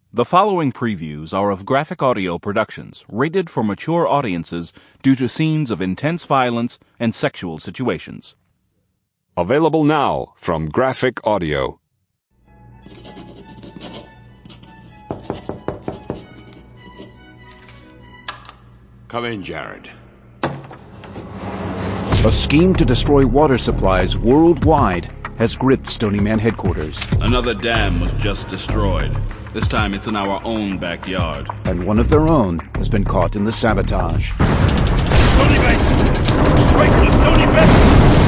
The following previews are of graphic audio productions rated for mature audiences due to scenes of intense violence and sexual situations. Available now from Graphic Audio. Come in, Jared. A scheme to destroy water supplies worldwide has gripped Stony Man headquarters. Another dam was just destroyed. This time it's in our own backyard. And one of their own has been caught in the sabotage. Stony Basin! Straight to the Stony Basin!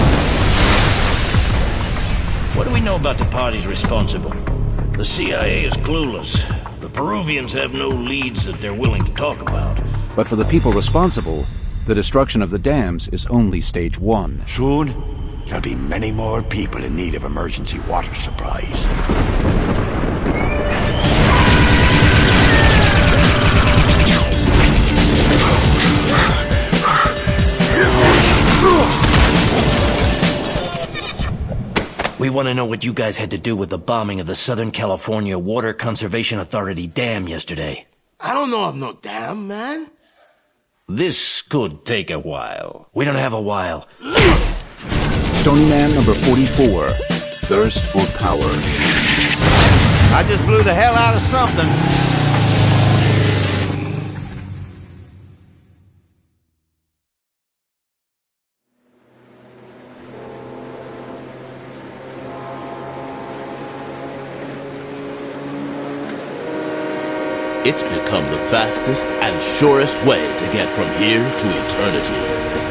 What do we know about the parties responsible? The CIA is clueless. The Peruvians have no leads that they're willing to talk about. But for the people responsible, the destruction of the dams is only stage one. Soon, there'll be many more people in need of emergency water supplies. We want to know what you guys had to do with the bombing of the Southern California Water Conservation Authority dam yesterday. I don't know of no dam, man. This could take a while. We don't have a while. Stony Man number 44, Thirst for Power. I just blew the hell out of something. It's become the fastest and surest way to get from here to eternity.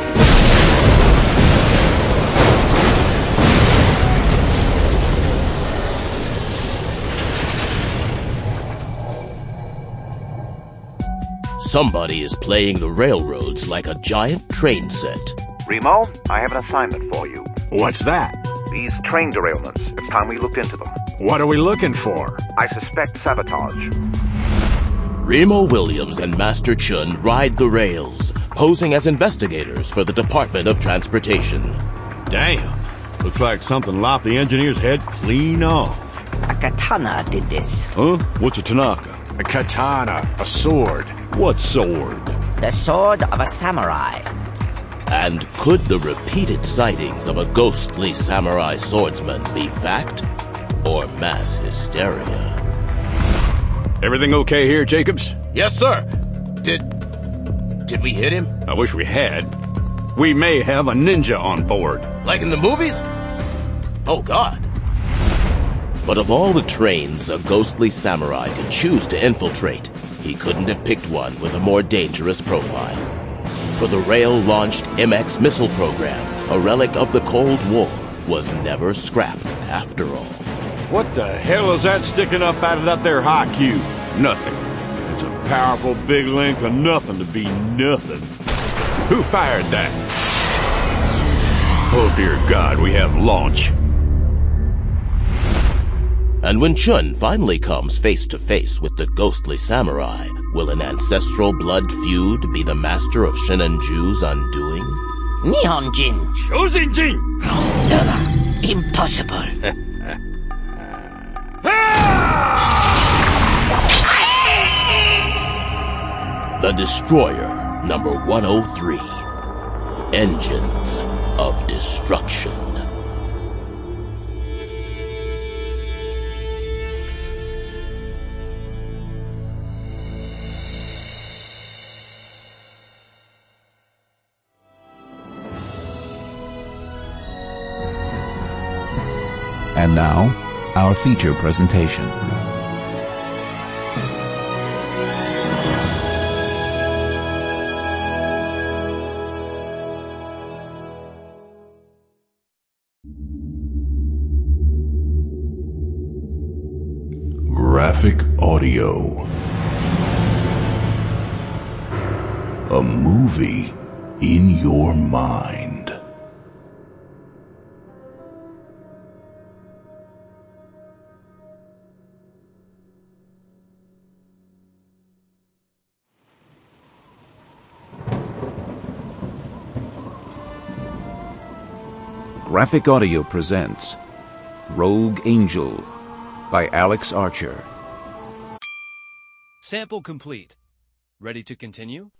Somebody is playing the railroads like a giant train set. Remo, I have an assignment for you. What's that? These train derailments. It's time we looked into them. What are we looking for? I suspect sabotage. Remo Williams and Master Chun ride the rails, posing as investigators for the Department of Transportation. Damn. Looks like something lopped the engineer's head clean off. A katana did this. Huh? What's a tanaka? A katana. A sword. What sword? The sword of a samurai. And could the repeated sightings of a ghostly samurai swordsman be fact or mass hysteria? Everything okay here, Jacobs? Yes, sir. Did we hit him? I wish we had. We may have a ninja on board. Like in the movies? Oh, God. But of all the trains a ghostly samurai could choose to infiltrate, he couldn't have picked one with a more dangerous profile. For the rail-launched MX missile program, a relic of the Cold War, was never scrapped after all. What the hell is that sticking up out of that there high cube? Nothing. It's a powerful big length of nothing to be nothing. Who fired that? Oh dear God, we have launch. And when Chun finally comes face to face with the ghostly samurai, will an ancestral blood feud be the master of Shinanju's undoing? Nihonjin. Shozenjin! Impossible. The Destroyer, number 103. Engines of Destruction. And now, our feature presentation. Graphic Audio. A movie in your mind. Graphic Audio presents Rogue Angel by Alex Archer. Sample complete. Ready to continue?